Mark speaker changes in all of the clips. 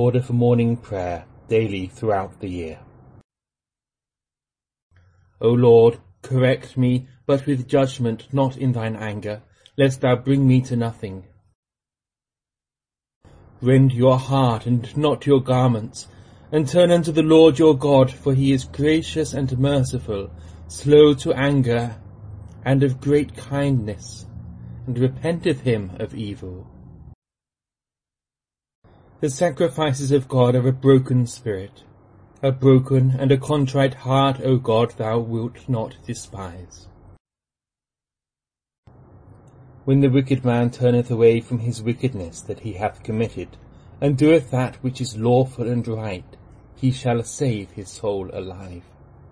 Speaker 1: order for morning prayer daily throughout the year. O Lord, correct me, but with judgment, not in thine anger, lest thou bring me to nothing. Rend your heart and not your garments, and turn unto the Lord your God, for he is gracious and merciful, slow to anger, and of great kindness, and repenteth him of evil. The sacrifices of God are a broken spirit. A broken and a contrite heart, O God, thou wilt not despise. When the wicked man turneth away from his wickedness that he hath committed, and doeth that which is lawful and right, he shall save his soul alive.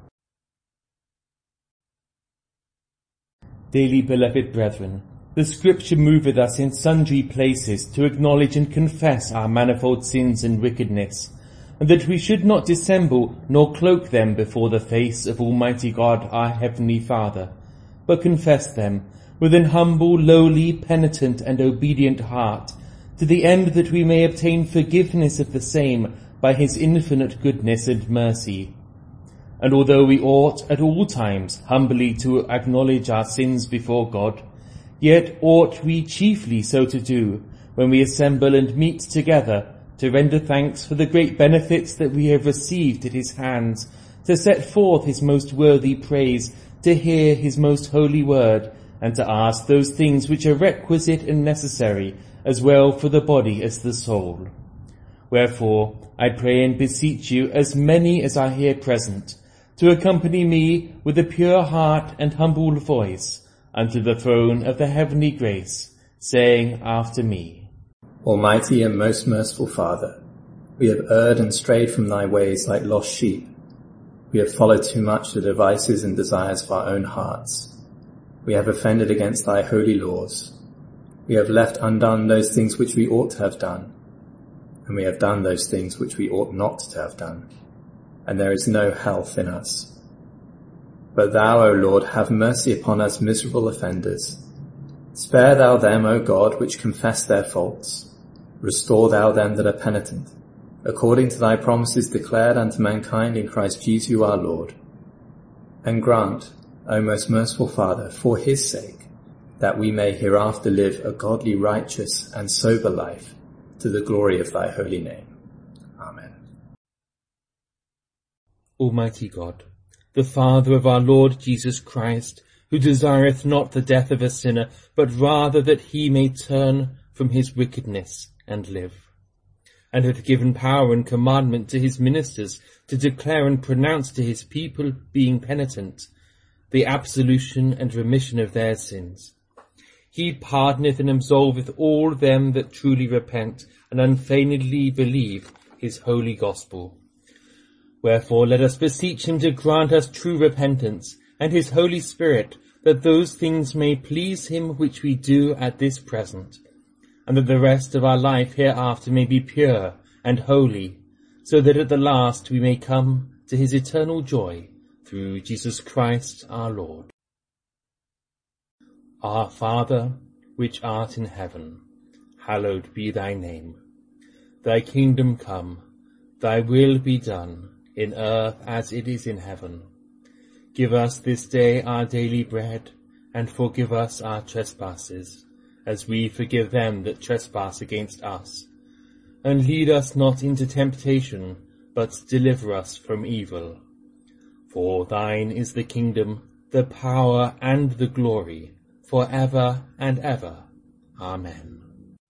Speaker 1: Dearly beloved brethren, the Scripture moveth us in sundry places to acknowledge and confess our manifold sins and wickedness, and that we should not dissemble nor cloak them before the face of Almighty God our Heavenly Father, but confess them with an humble, lowly, penitent, and obedient heart, to the end that we may obtain forgiveness of the same by his infinite goodness and mercy. And although we ought at all times humbly to acknowledge our sins before God, yet ought we chiefly so to do when we assemble and meet together to render thanks for the great benefits that we have received at his hands, to set forth his most worthy praise, to hear his most holy word, and to ask those things which are requisite and necessary, as well for the body as the soul. Wherefore, I pray and beseech you, as many as are here present, to accompany me with a pure heart and humble voice unto the throne of the heavenly grace, saying after me,
Speaker 2: Almighty and most merciful Father, we have erred and strayed from thy ways like lost sheep. We have followed too much the devices and desires of our own hearts. We have offended against thy holy laws. We have left undone those things which we ought to have done, and we have done those things which we ought not to have done, and there is no health in us. But thou, O Lord, have mercy upon us miserable offenders. Spare thou them, O God, which confess their faults. Restore thou them that are penitent, according to thy promises declared unto mankind in Christ Jesus our Lord. And grant, O most merciful Father, for his sake, that we may hereafter live a godly, righteous, and sober life, to the glory of thy holy name. Amen.
Speaker 1: Almighty God, the Father of our Lord Jesus Christ, who desireth not the death of a sinner, but rather that he may turn from his wickedness and live, and hath given power and commandment to his ministers to declare and pronounce to his people, being penitent, the absolution and remission of their sins. He pardoneth and absolveth all them that truly repent and unfeignedly believe his holy gospel. Wherefore let us beseech him to grant us true repentance, and his Holy Spirit, that those things may please him which we do at this present, and that the rest of our life hereafter may be pure and holy, so that at the last we may come to his eternal joy, through Jesus Christ our Lord. Our Father, which art in heaven, hallowed be thy name. Thy kingdom come, thy will be done, in earth as it is in heaven. Give us this day our daily bread, and forgive us our trespasses, as we forgive them that trespass against us. And lead us not into temptation, but deliver us from evil. For thine is the kingdom, the power, and the glory, for ever and ever. Amen.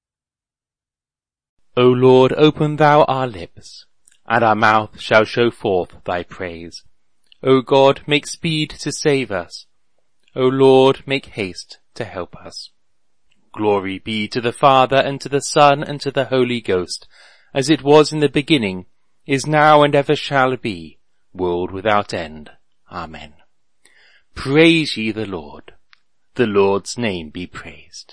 Speaker 3: O Lord, open thou our lips, and our mouth shall show forth thy praise. O God, make speed to save us. O Lord, make haste to help us. Glory be to the Father, and to the Son, and to the Holy Ghost, as it was in the beginning, is now, and ever shall be, world without end. Amen. Praise ye the Lord. The Lord's name be praised.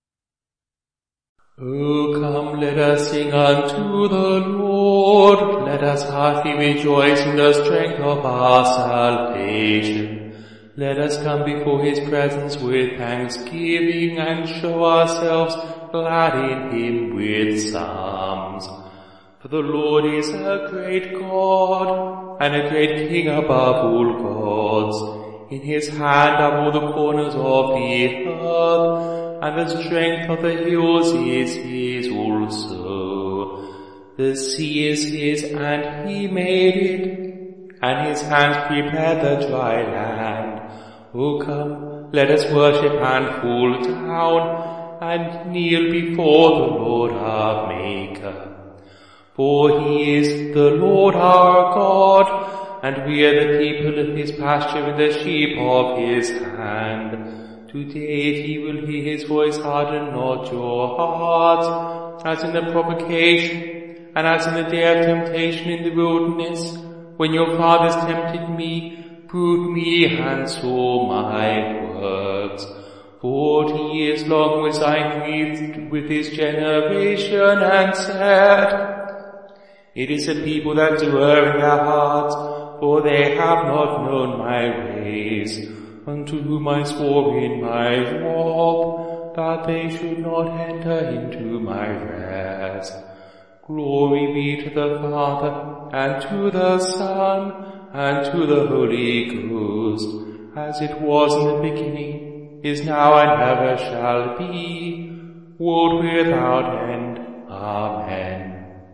Speaker 3: O come, let us sing unto the Lord. Let us heartily rejoice in the strength of our salvation. Let us come before his presence with thanksgiving, and show ourselves glad in him with psalms. For the Lord is a great God, and a great King above all gods. In his hand are all the corners of the earth, and the strength of the hills is his also. The sea is his, and he made it, and his hands prepared the dry land. O come, let us worship and fall down, and kneel before the Lord our Maker. For he is the Lord our God, and we are the people of his pasture and the sheep of his hand. Today if ye will hear his voice, harden not your hearts, as in the provocation, and as in the day of temptation in the wilderness, when your fathers tempted me, proved me, and saw my works. 40 years long was I grieved with his generation, and said, It is a people that do err in their hearts, for they have not known my ways, unto whom I swore in my wrath, that they should not enter into my rest. Glory be to the Father, and to the Son, and to the Holy Ghost, as it was in the beginning, is now, and ever shall be, world without end. Amen.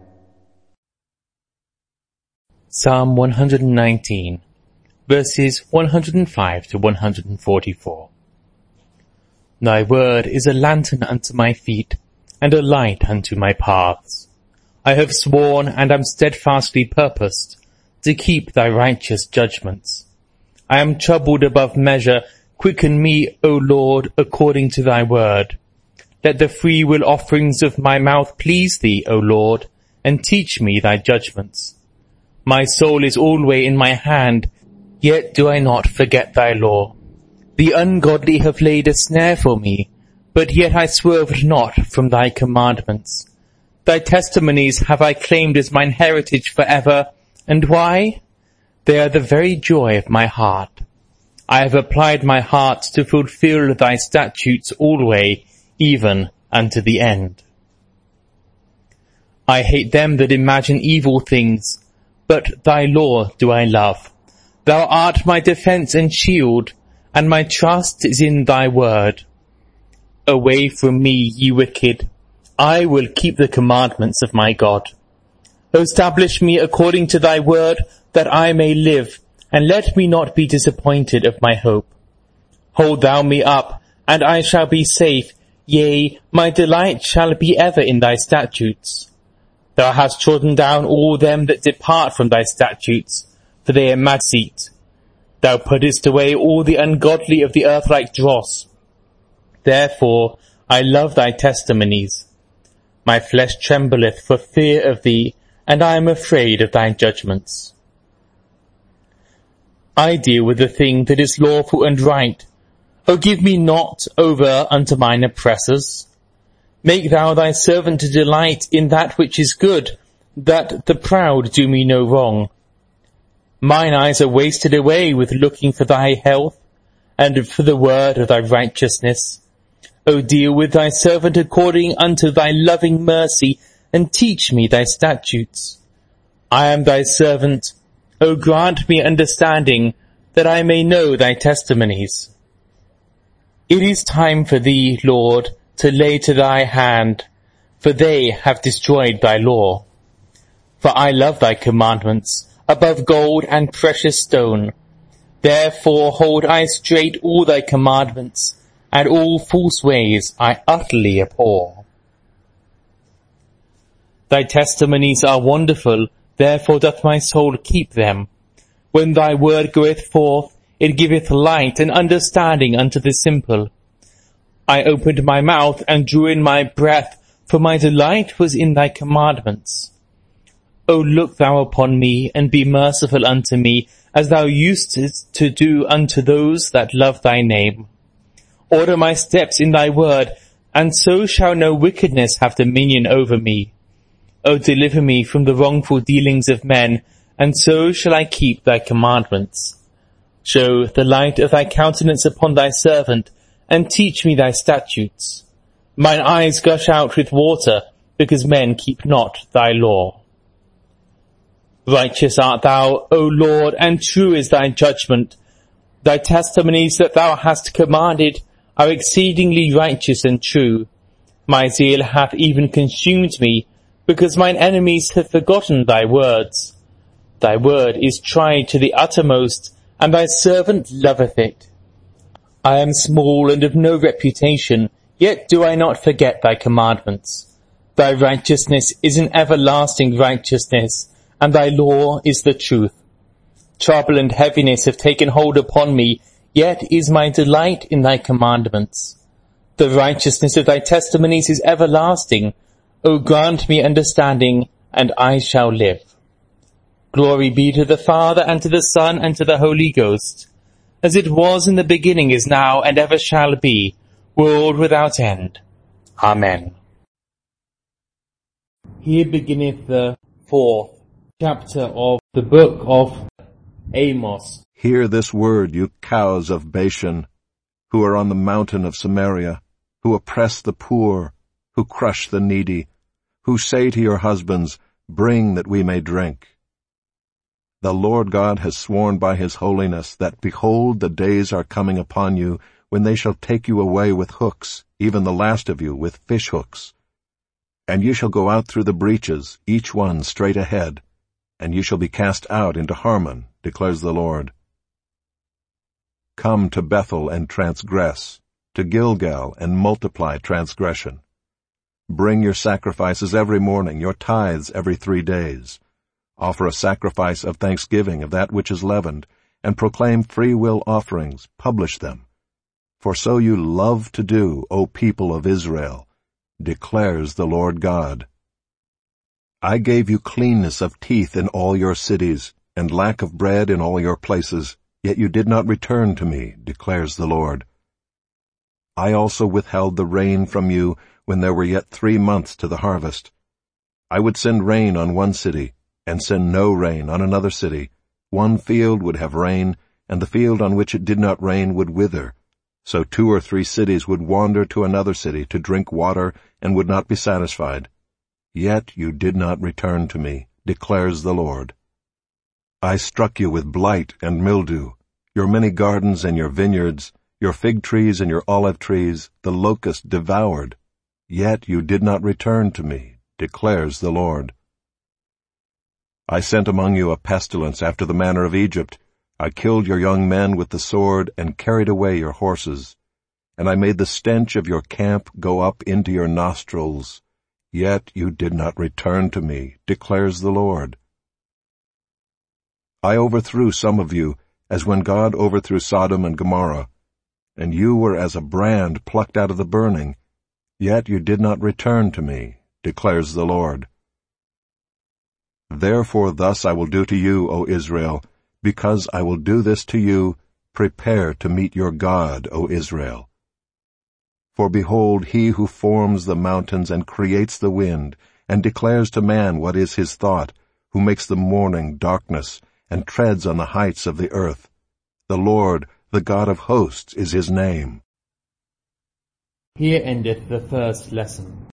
Speaker 1: Psalm 119, verses 105 to 144. Thy word is a lantern unto my feet, and a light unto my paths. I have sworn, and am steadfastly purposed, to keep thy righteous judgments. I am troubled above measure. Quicken me, O Lord, according to thy word. Let the free will offerings of my mouth please thee, O Lord, and teach me thy judgments. My soul is alway in my hand, yet do I not forget thy law. The ungodly have laid a snare for me, but yet I swerved not from thy commandments. Thy testimonies have I claimed as mine heritage forever. And why? They are the very joy of my heart. I have applied my heart to fulfill thy statutes alway, even unto the end. I hate them that imagine evil things, but thy law do I love. Thou art my defence and shield, and my trust is in thy word. Away from me, ye wicked. I will keep the commandments of my God. Establish me according to thy word, that I may live, and let me not be disappointed of my hope. Hold thou me up, and I shall be safe. Yea, my delight shall be ever in thy statutes. Thou hast trodden down all them that depart from thy statutes, for they are mad deceit. Thou puttest away all the ungodly of the earth like dross. Therefore I love thy testimonies. My flesh trembleth for fear of thee, and I am afraid of thy judgments. I deal with the thing that is lawful and right. O give me not over unto mine oppressors. Make thou thy servant to delight in that which is good, that the proud do me no wrong. Mine eyes are wasted away with looking for thy health, and for the word of thy righteousness. O deal with thy servant according unto thy loving mercy, and teach me thy statutes. I am thy servant. O grant me understanding, that I may know thy testimonies. It is time for thee, Lord, to lay to thy hand, for they have destroyed thy law. For I love thy commandments above gold and precious stone. Therefore hold I straight all thy commandments, and all false ways I utterly abhor. Thy testimonies are wonderful, therefore doth my soul keep them. When thy word goeth forth, it giveth light and understanding unto the simple. I opened my mouth and drew in my breath, for my delight was in thy commandments. O look thou upon me, and be merciful unto me, as thou usest to do unto those that love thy name. Order my steps in thy word, and so shall no wickedness have dominion over me. O deliver me from the wrongful dealings of men, and so shall I keep thy commandments. Show the light of thy countenance upon thy servant, and teach me thy statutes. Mine eyes gush out with water, because men keep not thy law. Righteous art thou, O Lord, and true is thy judgment. Thy testimonies that thou hast commanded are exceedingly righteous and true. My zeal hath even consumed me, because mine enemies have forgotten thy words. Thy word is tried to the uttermost, and thy servant loveth it. I am small and of no reputation, yet do I not forget thy commandments. Thy righteousness is an everlasting righteousness, and thy law is the truth. Trouble and heaviness have taken hold upon me, yet is my delight in thy commandments. The righteousness of thy testimonies is everlasting. O grant me understanding, and I shall live. Glory be to the Father, and to the Son, and to the Holy Ghost, as it was in the beginning, is now, and ever shall be, world without end. Amen. Here beginneth the 4th chapter of the book of Amos.
Speaker 4: Hear this word, you cows of Bashan, who are on the mountain of Samaria, who oppress the poor, who crush the needy, who say to your husbands, bring that we may drink. The Lord God has sworn by his holiness that, behold, the days are coming upon you when they shall take you away with hooks, even the last of you with fish hooks. And you shall go out through the breaches, each one straight ahead, and you shall be cast out into Harmon, declares the Lord. Come to Bethel and transgress, to Gilgal and multiply transgression. Bring your sacrifices every morning, your tithes every 3 days. Offer a sacrifice of thanksgiving of that which is leavened, and proclaim free-will offerings, publish them. For so you love to do, O people of Israel, declares the Lord God. I gave you cleanness of teeth in all your cities, and lack of bread in all your places, yet you did not return to me, declares the Lord. I also withheld the rain from you when there were yet 3 months to the harvest. I would send rain on one city, and send no rain on another city. One field would have rain, and the field on which it did not rain would wither. So 2 or 3 cities would wander to another city to drink water, and would not be satisfied. Yet you did not return to me, declares the Lord. I struck you with blight and mildew. Your many gardens and your vineyards, your fig trees and your olive trees, the locust devoured. Yet you did not return to me, declares the Lord. I sent among you a pestilence after the manner of Egypt. I killed your young men with the sword and carried away your horses. And I made the stench of your camp go up into your nostrils. Yet you did not return to me, declares the Lord. I overthrew some of you, as when God overthrew Sodom and Gomorrah. And you were as a brand plucked out of the burning. Yet you did not return to me, declares the Lord. Therefore thus I will do to you, O Israel, because I will do this to you, prepare to meet your God, O Israel. For behold, he who forms the mountains and creates the wind, and declares to man what is his thought, who makes the morning darkness, and treads on the heights of the earth. The Lord, the God of hosts, is his name.
Speaker 1: Here endeth the first lesson.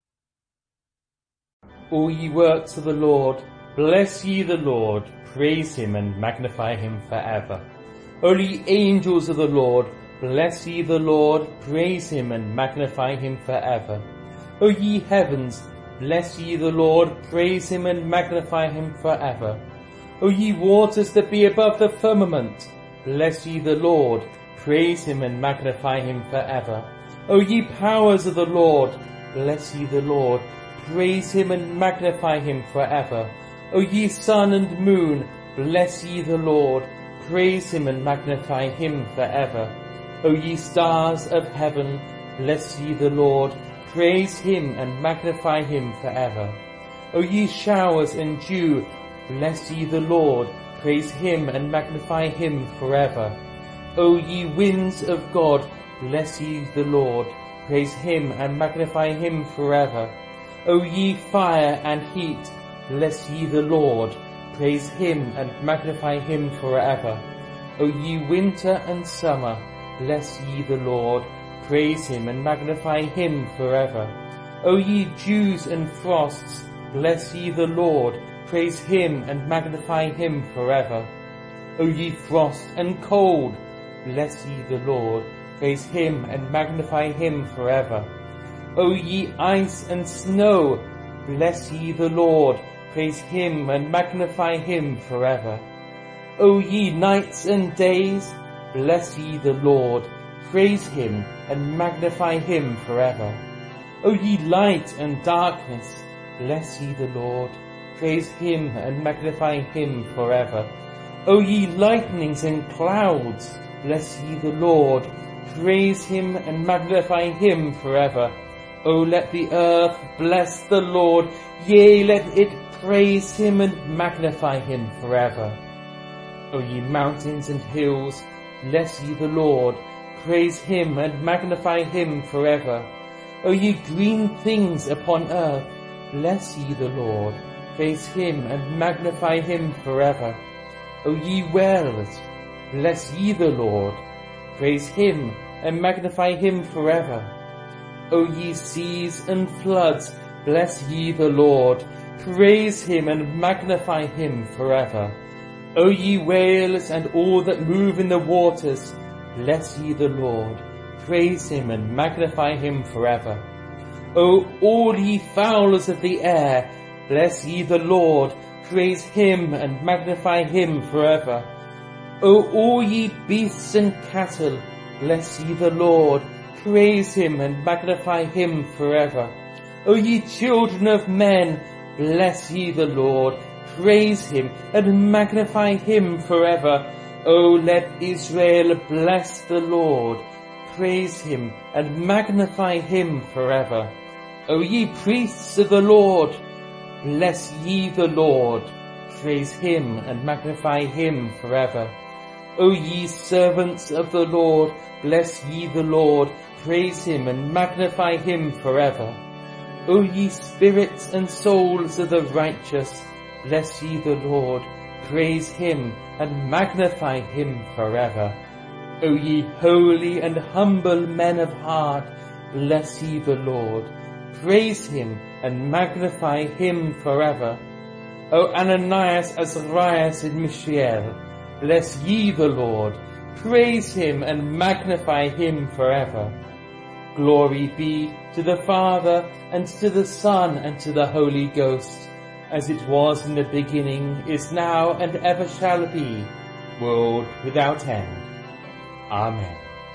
Speaker 1: All ye works of the Lord, bless ye the Lord, praise him and magnify him forever. O ye angels of the Lord, bless ye the Lord, praise him and magnify him forever. O ye heavens, bless ye the Lord, praise him and magnify him forever. O ye waters that be above the firmament, bless ye the Lord, praise him and magnify him forever. O ye powers of the Lord, bless ye the Lord, praise him and magnify him forever. O ye sun and moon, bless ye the Lord, praise him and magnify him forever. O ye stars of heaven, bless ye the Lord, praise him and magnify him forever. O ye showers and dew, bless ye the Lord, praise him and magnify him forever. O ye winds of God, bless ye the Lord, praise him and magnify him forever. O ye fire and heat, bless ye the Lord, praise him and magnify him forever. O ye winter and summer, bless ye the Lord, praise him and magnify him forever. O ye dews and frosts, bless ye the Lord, praise him and magnify him forever. O ye frost and cold, bless ye the Lord, praise him and magnify him forever. O ye ice and snow, bless ye the Lord, praise him and magnify him forever. O ye nights and days, bless ye the Lord, praise him and magnify him forever. O ye light and darkness, bless ye the Lord, praise him and magnify him forever. O ye lightnings and clouds, bless ye the Lord, praise him and magnify him forever. O let the earth bless the Lord, yea, let it praise him and magnify him forever. O ye mountains and hills, bless ye the Lord, praise him and magnify him forever. O ye green things upon earth, bless ye the Lord, praise him and magnify him forever. O ye wells, bless ye the Lord, praise him and magnify him forever. O ye seas and floods, bless ye the Lord, praise him and magnify him forever. O ye whales and all that move in the waters, bless ye the Lord, praise him and magnify him forever. O all ye fowls of the air, bless ye the Lord, praise him and magnify him forever. O all ye beasts and cattle, bless ye the Lord, praise him and magnify him forever. O ye children of men, bless ye the Lord, praise him and magnify him forever. O let Israel bless the Lord, praise him and magnify him forever. O ye priests of the Lord, bless ye the Lord, praise him and magnify him forever. O ye servants of the Lord, bless ye the Lord, praise him and magnify him forever. O ye spirits and souls of the righteous, bless ye the Lord, praise him and magnify him forever. O ye holy and humble men of heart, bless ye the Lord, praise him and magnify him forever. O Ananias, Azarias, and Mishael, bless ye the Lord, praise him and magnify him forever. Glory be to the Father, and to the Son, and to the Holy Ghost, as it was in the beginning, is now, and ever shall be, world without end. Amen.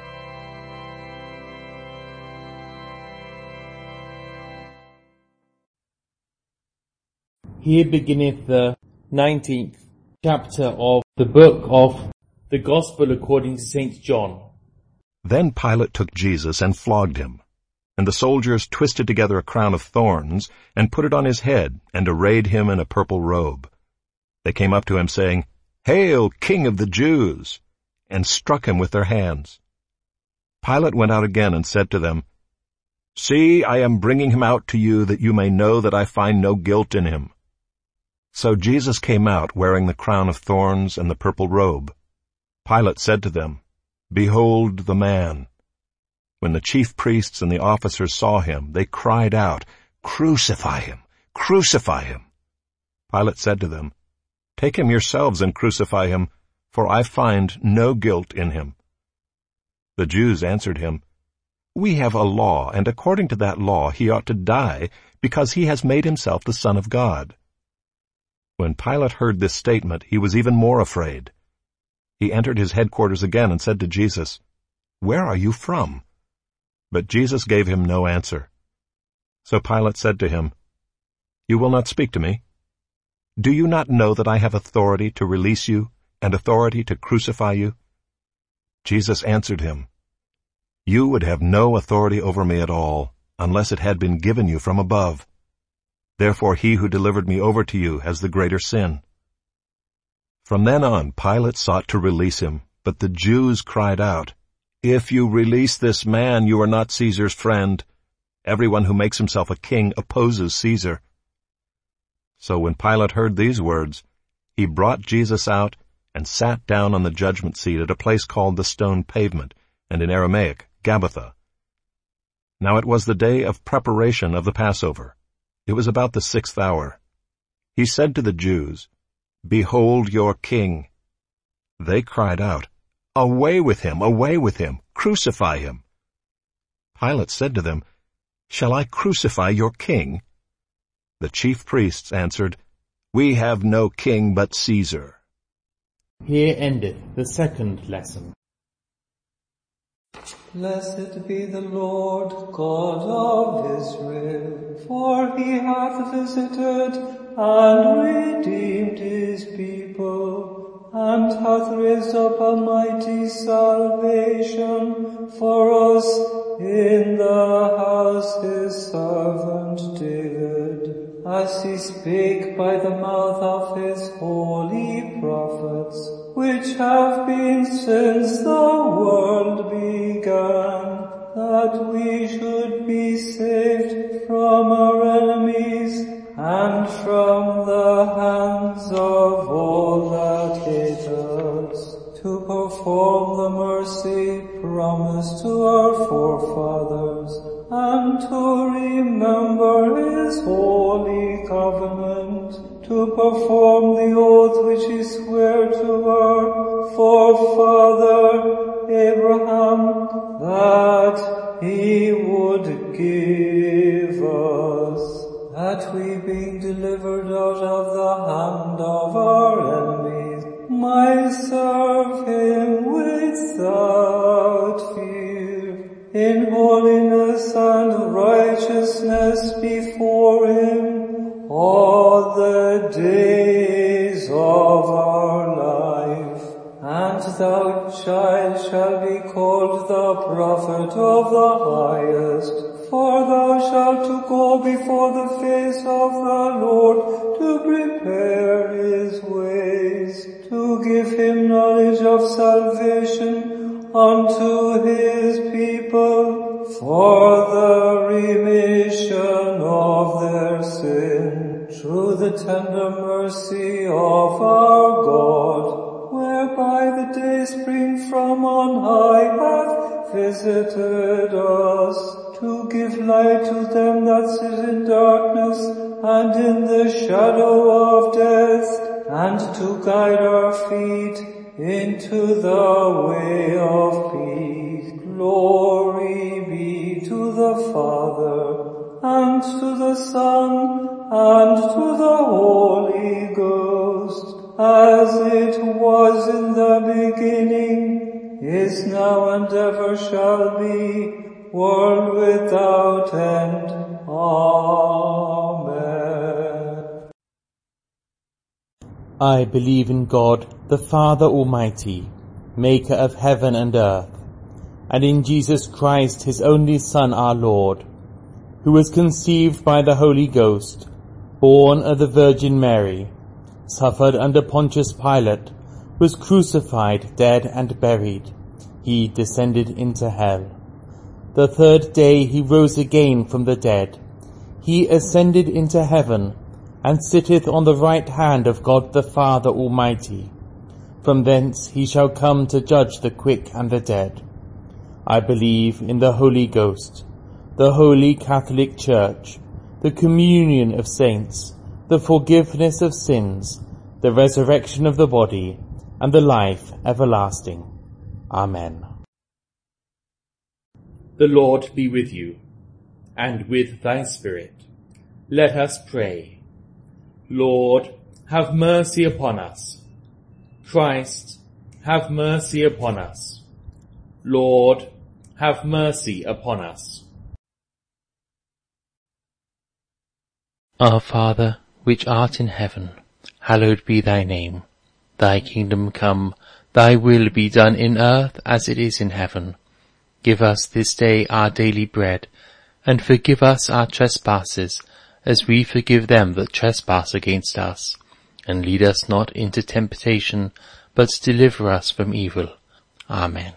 Speaker 1: Here beginneth the 19th chapter of the book of the Gospel according to St. John.
Speaker 4: Then Pilate took Jesus and flogged him. And the soldiers twisted together a crown of thorns, and put it on his head, and arrayed him in a purple robe. They came up to him, saying, "Hail, King of the Jews!" and struck him with their hands. Pilate went out again and said to them, "See, I am bringing him out to you, that you may know that I find no guilt in him." So Jesus came out, wearing the crown of thorns and the purple robe. Pilate said to them, "Behold the man." When the chief priests and the officers saw him, they cried out, "Crucify him! Crucify him!" Pilate said to them, "Take him yourselves and crucify him, for I find no guilt in him." The Jews answered him, "We have a law, and according to that law he ought to die, because he has made himself the Son of God." When Pilate heard this statement, he was even more afraid. He entered his headquarters again and said to Jesus, "Where are you from?" But Jesus gave him no answer. So Pilate said to him, "You will not speak to me? Do you not know that I have authority to release you and authority to crucify you?" Jesus answered him, "You would have no authority over me at all, unless it had been given you from above. Therefore he who delivered me over to you has the greater sin." From then on, Pilate sought to release him, but the Jews cried out, "If you release this man, you are not Caesar's friend. Everyone who makes himself a king opposes Caesar." So when Pilate heard these words, he brought Jesus out and sat down on the judgment seat at a place called the Stone Pavement, and in Aramaic, Gabbatha. Now it was the day of preparation of the Passover. It was about the 6th hour. He said to the Jews, "Behold your king." They cried out, "Away with him! Away with him! Crucify him!" Pilate said to them, "Shall I crucify your king?" The chief priests answered, "We have no king but Caesar."
Speaker 1: Here endeth the second lesson.
Speaker 5: Blessed be the Lord God of Israel, for he hath visited and redeemed his people, and hath raised up a mighty salvation for us in the house his servant David, as he spake by the mouth of his holy prophets, which have been since the world began, that we should be saved from our enemies and from the hands of all that hate us, to perform the mercy promised to our forefathers, and to remember his holy covenant, to perform the oath which he sware to our forefather Abraham, that he would give us, that we, being delivered out of the hand of our enemies, might serve him without fear, in holiness and righteousness before him all the days of our life. And thou, child, shalt be called the prophet of the highest, for thou shalt to go before the face of the Lord, to prepare his ways, to give him knowledge of salvation unto his people, for the remission of their sin, through the tender mercy of our God, whereby the day spring from on high hath visited us, to give light to them that sit in darkness and in the shadow of death, and to guide our feet into the way of peace. Glory be to the Father, and to the Son, and to the Holy Ghost, as it was in the beginning, is now, and ever shall be, world without end. Amen.
Speaker 1: I believe in God, the Father Almighty, maker of heaven and earth, and in Jesus Christ, his only Son, our Lord, who was conceived by the Holy Ghost, born of the Virgin Mary, suffered under Pontius Pilate, was crucified, dead, and buried. He descended into hell. The third day he rose again from the dead. He ascended into heaven, and sitteth on the right hand of God the Father Almighty. From thence he shall come to judge the quick and the dead. I believe in the Holy Ghost, the Holy Catholic Church, the communion of saints, the forgiveness of sins, the resurrection of the body, and the life everlasting. Amen. The Lord be with you, and with thy spirit. Let us pray. Lord, have mercy upon us. Christ, have mercy upon us. Lord, have mercy upon us.
Speaker 3: Our Father, which art in heaven, hallowed be thy name. Thy kingdom come, thy will be done in earth as it is in heaven. Give us this day our daily bread, and forgive us our trespasses, as we forgive them that trespass against us. And lead us not into temptation, but deliver us from evil. Amen.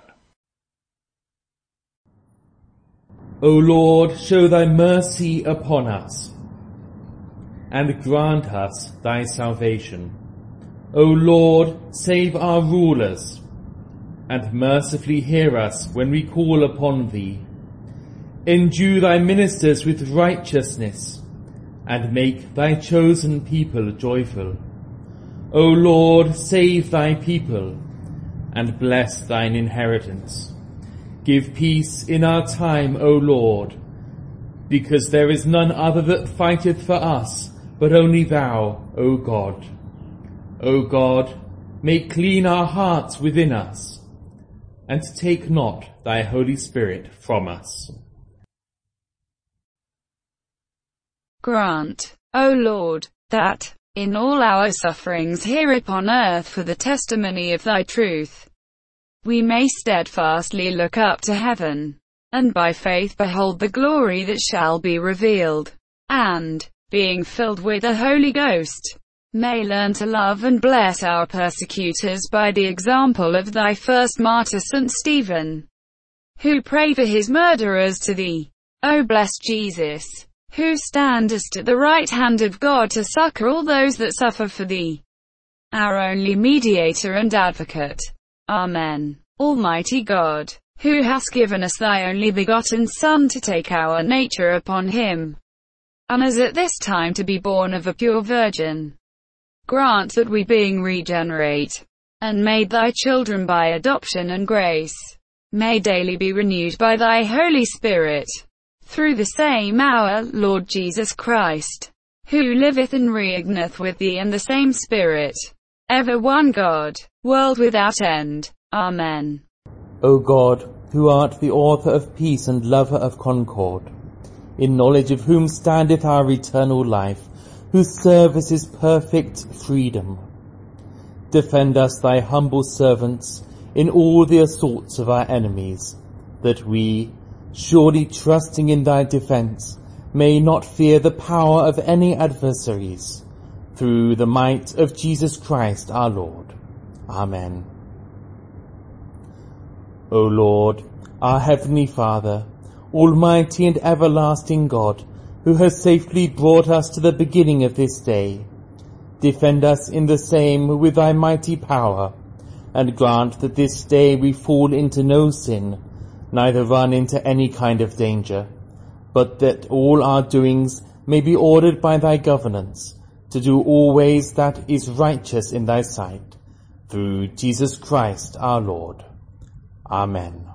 Speaker 1: O Lord, show thy mercy upon us, and grant us thy salvation. O Lord, save our rulers, and mercifully hear us when we call upon thee. Endue thy ministers with righteousness, and make thy chosen people joyful. O Lord, save thy people, and bless thine inheritance. Give peace in our time, O Lord, because there is none other that fighteth for us, but only thou, O God. O God, make clean our hearts within us, and take not thy Holy Spirit from us.
Speaker 6: Grant, O Lord, that, in all our sufferings here upon earth for the testimony of thy truth, we may steadfastly look up to heaven, and by faith behold the glory that shall be revealed, and, being filled with the Holy Ghost, may learn to love and bless our persecutors by the example of thy first martyr St. Stephen, who prayed for his murderers to thee. O blessed Jesus, who standest at the right hand of God to succor all those that suffer for thee, our only mediator and advocate. Amen. Almighty God, who hast given us thy only begotten Son to take our nature upon him, and as at this time to be born of a pure virgin, grant that we, being regenerate, and made thy children by adoption and grace, may daily be renewed by thy Holy Spirit, through the same our Lord Jesus Christ, who liveth and reigneth with thee and the same Spirit, ever one God, world without end. Amen.
Speaker 1: O God, who art the author of peace and lover of concord, in knowledge of whom standeth our eternal life, whose service is perfect freedom, defend us, thy humble servants, in all the assaults of our enemies, that we, surely trusting in thy defence, may not fear the power of any adversaries, through the might of Jesus Christ our Lord. Amen. O Lord, our heavenly Father, almighty and everlasting God, who has safely brought us to the beginning of this day, defend us in the same with thy mighty power, and grant that this day we fall into no sin, neither run into any kind of danger, but that all our doings may be ordered by thy governance, to do always that is righteous in thy sight, through Jesus Christ our Lord. Amen.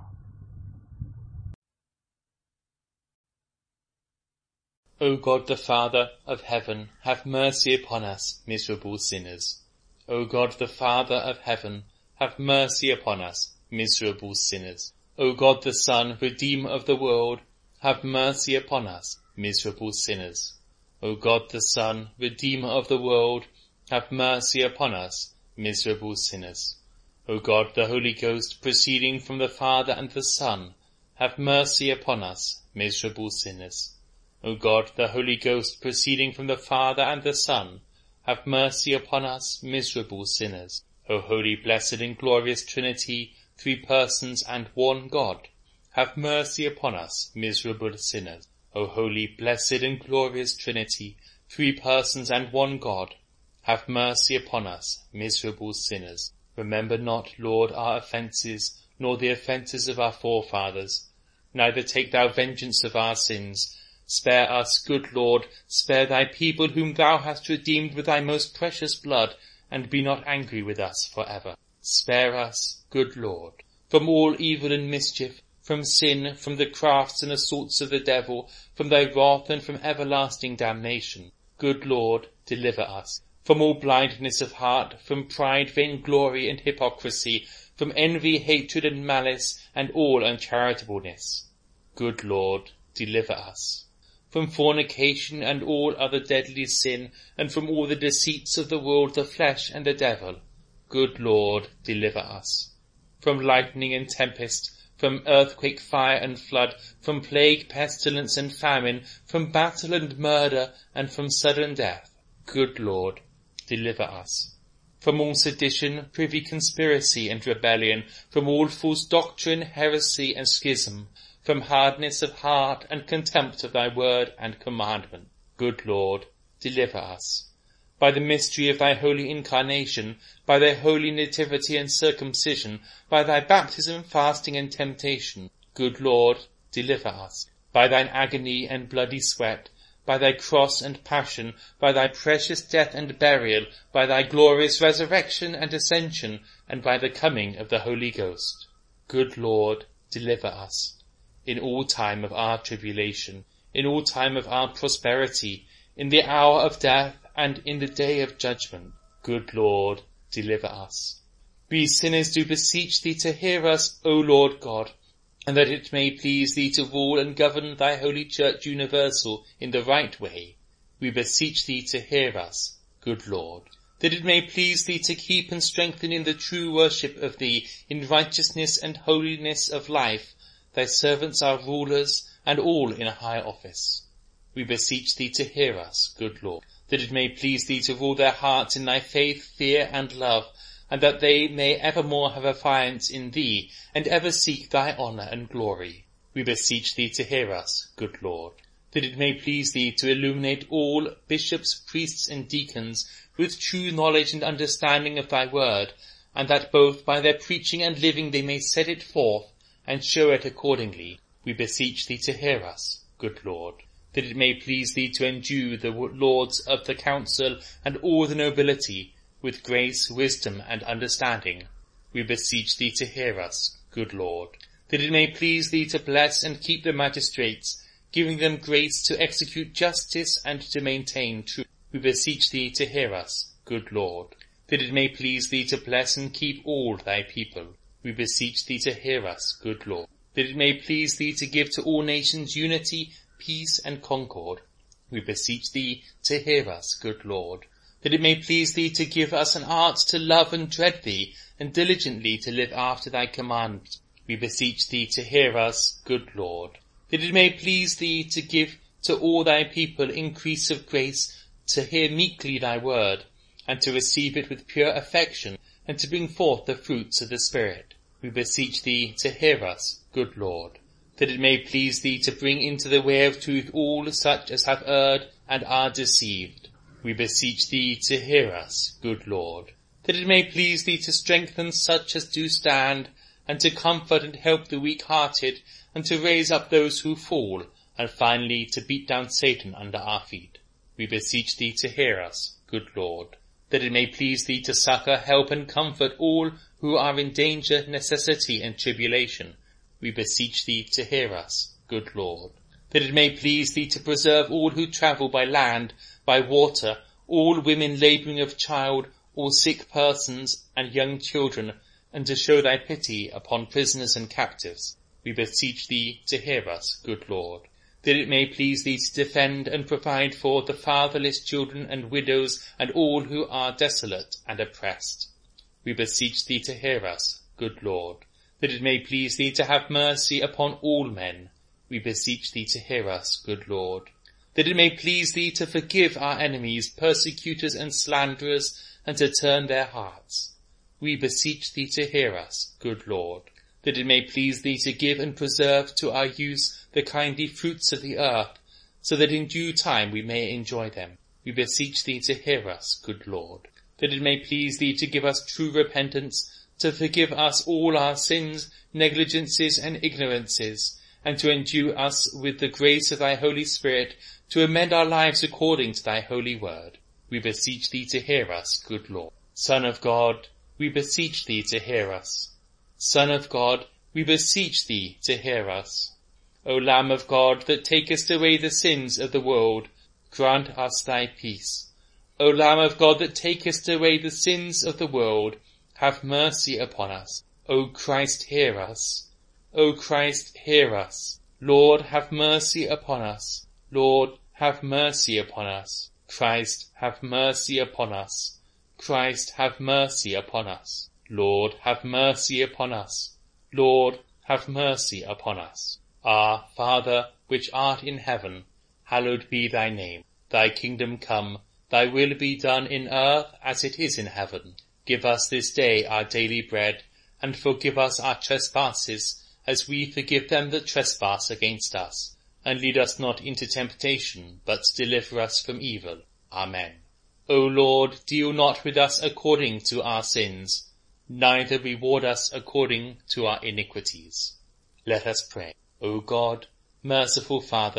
Speaker 3: O God the Father of heaven, have mercy upon us, miserable sinners. O God the Father of heaven, have mercy upon us, miserable sinners. O God the Son, Redeemer of the world, have mercy upon us, miserable sinners. O God the Son, Redeemer of the world, have mercy upon us, miserable sinners. O God the Holy Ghost, proceeding from the Father and the Son, have mercy upon us, miserable sinners. O God the Holy Ghost, proceeding from the Father and the Son, have mercy upon us, miserable sinners. O holy, blessed and glorious Trinity, three persons and one God, have mercy upon us, miserable sinners. O holy, blessed and glorious Trinity, three persons and one God, have mercy upon us, miserable sinners. Remember not, Lord, our offences, nor the offences of our forefathers. Neither take thou vengeance of our sins. Spare us, good Lord, spare thy people whom thou hast redeemed with thy most precious blood, and be not angry with us for ever. Spare us, good Lord, from all evil and mischief, from sin, from the crafts and assaults of the devil, from thy wrath and from everlasting damnation. Good Lord, deliver us. From all blindness of heart, from pride, vainglory, and hypocrisy, from envy, hatred, and malice, and all uncharitableness. Good Lord, deliver us. From fornication and all other deadly sin, and from all the deceits of the world, the flesh, and the devil. Good Lord, deliver us. From lightning and tempest, from earthquake, fire, and flood, from plague, pestilence, and famine, from battle and murder, and from sudden death. Good Lord, deliver us. From all sedition, privy conspiracy, and rebellion, from all false doctrine, heresy, and schism, from hardness of heart and contempt of thy word and commandment. Good Lord, deliver us. By the mystery of thy holy incarnation, by thy holy nativity and circumcision, by thy baptism, fasting, and temptation, good Lord, deliver us. By thine agony and bloody sweat, by thy cross and passion, by thy precious death and burial, by thy glorious resurrection and ascension, and by the coming of the Holy Ghost. Good Lord, deliver us in all time of our tribulation, in all time of our prosperity, in the hour of death and in the day of judgment. Good Lord, deliver us. We sinners do beseech thee to hear us, O Lord God, and that it may please thee to rule and govern thy holy Church universal in the right way. We beseech thee to hear us, good Lord, that it may please thee to keep and strengthen in the true worship of thee, in righteousness and holiness of life, thy servants our rulers, and all in a high office. We beseech thee to hear us, good Lord, that it may please thee to rule their hearts in thy faith, fear, and love, and that they may evermore have affiance in thee, and ever seek thy honour and glory. We beseech thee to hear us, good Lord, that it may please thee to illuminate all bishops, priests, and deacons with true knowledge and understanding of thy word, and that both by their preaching and living they may set it forth, and show it accordingly. We beseech thee to hear us, good Lord, that it may please thee to endue the lords of the council and all the nobility with grace, wisdom, and understanding. We beseech thee to hear us, good Lord, that it may please thee to bless and keep the magistrates, giving them grace to execute justice and to maintain truth. We beseech thee to hear us, good Lord, that it may please thee to bless and keep all thy people. We beseech thee to hear us, good Lord, that it may please thee to give to all nations unity, peace, and concord. We beseech thee to hear us, good Lord, that it may please thee to give us an art to love and dread thee, and diligently to live after thy commandments. We beseech thee to hear us, good Lord, that it may please thee to give to all thy people increase of grace, to hear meekly thy word, and to receive it with pure affection, and to bring forth the fruits of the Spirit. We beseech thee to hear us, good Lord, that it may please thee to bring into the way of truth all such as have erred and are deceived. We beseech thee to hear us, good Lord, that it may please thee to strengthen such as do stand, and to comfort and help the weak-hearted, and to raise up those who fall, and finally to beat down Satan under our feet. We beseech thee to hear us, good Lord, that it may please thee to succour, help, and comfort all who are in danger, necessity, and tribulation. We beseech thee to hear us, good Lord, that it may please thee to preserve all who travel by land, by water, all women labouring of child, all sick persons, and young children, and to show thy pity upon prisoners and captives. We beseech thee to hear us, good Lord, that it may please thee to defend and provide for the fatherless children and widows, and all who are desolate and oppressed. We beseech thee to hear us, good Lord, that it may please thee to have mercy upon all men. We beseech thee to hear us, good Lord, that it may please thee to forgive our enemies, persecutors, and slanderers, and to turn their hearts. We beseech thee to hear us, good Lord, that it may please thee to give and preserve to our use the kindly fruits of the earth, so that in due time we may enjoy them. We beseech thee to hear us, good Lord, that it may please thee to give us true repentance, to forgive us all our sins, negligences, and ignorances, and to endue us with the grace of thy Holy Spirit, to amend our lives according to thy holy word. We beseech thee to hear us, good Lord. Son of God, we beseech thee to hear us. Son of God, we beseech thee to hear us. O Lamb of God, that takest away the sins of the world, grant us thy peace. O Lamb of God, that takest away the sins of the world, have mercy upon us. O Christ, hear us. O Christ, hear us. Lord, have mercy upon us. Lord, have mercy upon us. Christ, have mercy upon us. Christ, have mercy upon us. Lord, have mercy upon us. Lord, have mercy upon us. Our Father, which art in heaven, hallowed be thy name. Thy kingdom come, thy will be done in earth as it is in heaven. Give us this day our daily bread, and forgive us our trespasses, as we forgive them that trespass against us. And lead us not into temptation, but deliver us from evil. Amen. O Lord, deal not with us according to our sins, neither reward us according to our iniquities. Let us pray. O God, merciful Father,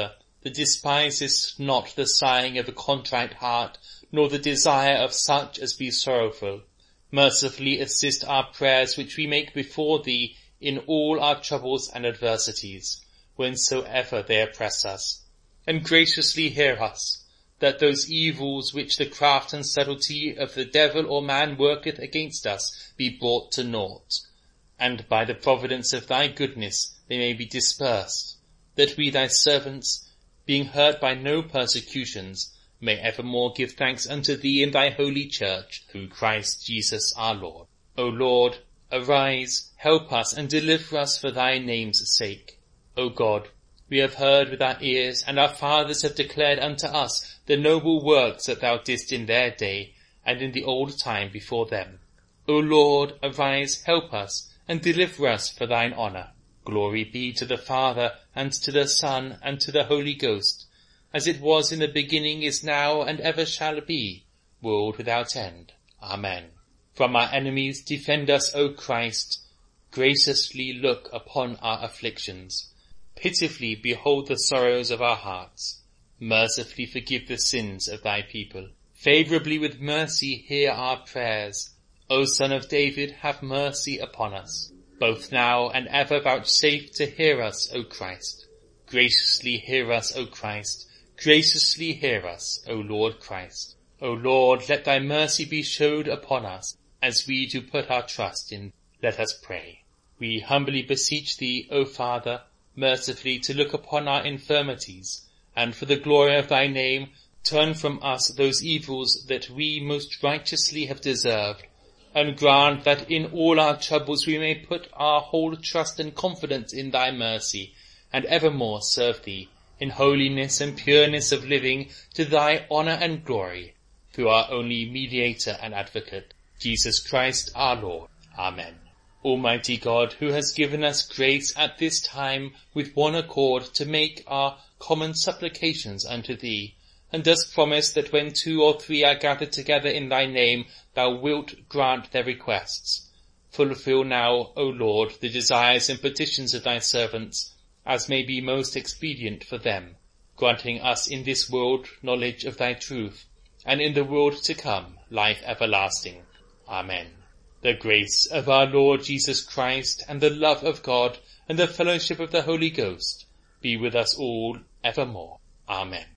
Speaker 3: that despisest not the sighing of a contrite heart, nor the desire of such as be sorrowful. Mercifully assist our prayers which we make before thee in all our troubles and adversities, whensoever they oppress us. And graciously hear us, that those evils which the craft and subtlety of the devil or man worketh against us be brought to naught, and by the providence of thy goodness they may be dispersed, that we thy servants, being hurt by no persecutions, may evermore give thanks unto thee in thy holy church, through Christ Jesus our Lord. O Lord, arise, help us, and deliver us for thy name's sake. O God, we have heard with our ears, and our fathers have declared unto us the noble works that thou didst in their day, and in the old time before them. O Lord, arise, help us, and deliver us for thine honour. Glory be to the Father, and to the Son, and to the Holy Ghost, as it was in the beginning, is now, and ever shall be, world without end. Amen. From our enemies defend us, O Christ. Graciously look upon our afflictions. Pitifully behold the sorrows of our hearts. Mercifully forgive the sins of thy people. Favourably with mercy hear our prayers. O Son of David, have mercy upon us. Both now and ever vouchsafe to hear us, O Christ. Graciously hear us, O Christ. Graciously hear us, O Lord Christ. O Lord, let thy mercy be showed upon us, as we do put our trust in. Let us pray. We humbly beseech thee, O Father, mercifully to look upon our infirmities, and for the glory of thy name, turn from us those evils that we most righteously have deserved, and grant that in all our troubles we may put our whole trust and confidence in thy mercy, and evermore serve thee in holiness and pureness of living, to thy honour and glory, through our only mediator and advocate, Jesus Christ our Lord. Amen. Almighty God, who has given us grace at this time with one accord to make our common supplications unto thee, and dost promise that when 2 or 3 are gathered together in thy name, thou wilt grant their requests. Fulfill now, O Lord, the desires and petitions of thy servants, as may be most expedient for them, granting us in this world knowledge of thy truth, and in the world to come life everlasting. Amen. The grace of our Lord Jesus Christ, and the love of God, and the fellowship of the Holy Ghost, be with us all evermore. Amen.